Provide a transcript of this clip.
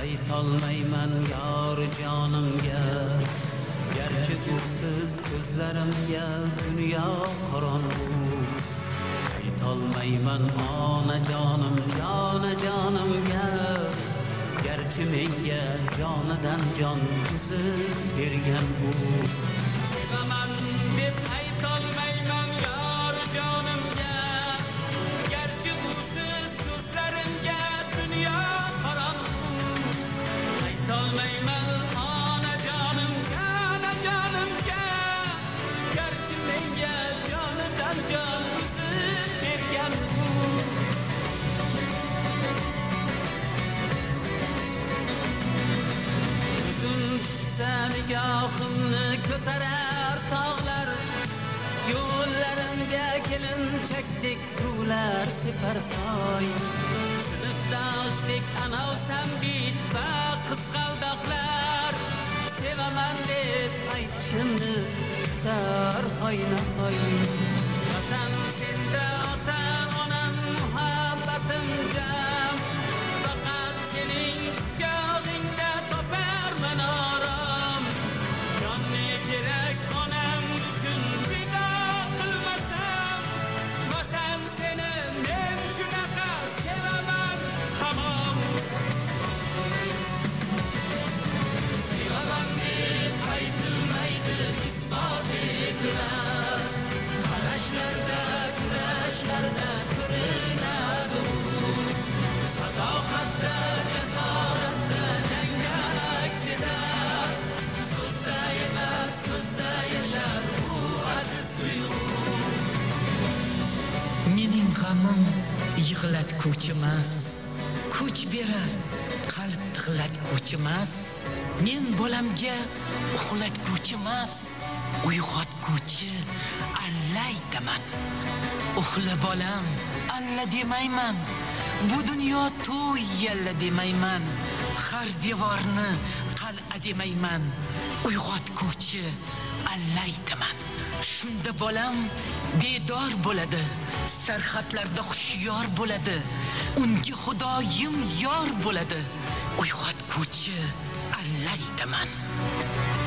aytolmayman yor jonimga, garchi usiz ko'zlarimga dunyo qorong'u. Aytolmayman onajonim jonimga, garchi menga jonidan jon uzib bergan u. Sevaman deb aytolmayman yor jonimga, garchi usiz ko'zlarimga dunyo qorong'u. Aytolmayman onajonim jonimga, garchi menga jonidan jon uzib bergan u. Tushsa nigohimni ko'tarar tog'lar, yo'llarimga kelinchakdek suvlar separ soy. Sinfdoshdek anovsam bit va qizg'aldoqlar, sevaman deb aytishimni tutar hoyna-hoy. Vatan senda ota-onam muhabbatim jam, faqat sening quchog'ingda toparman orom. Jonni kerak onam uchun fido qilmasam, vatan seni men shunaqa sevaman tamom. Sevaman deb aytilmaydi, isbot etilar. Qarashlarda, kurashlarda ko'rinadi u. Sadoqatda, jasoratda jangga aks etar. So'zda emas, ko'zda yashar bu aziz tuyg'u. Mening g'amim yig'latguvchi emas, kuch berar qalb tig'latguvchi emas. Men bolamga uxlatguvchi emas, uyg'otguvchi alla aytaman. Uxla bolam, alla demayman. Bu dunyo to'y yalla demayman. Har devorni qal'a demayman. Uyg'otguvchi alla aytaman. Shunda bolam bedor bo'ladi, sarxatlarda xushyor bo'ladi. Unga xudoyim yor bo'ladi. Uyg'otguvchi alla aytaman.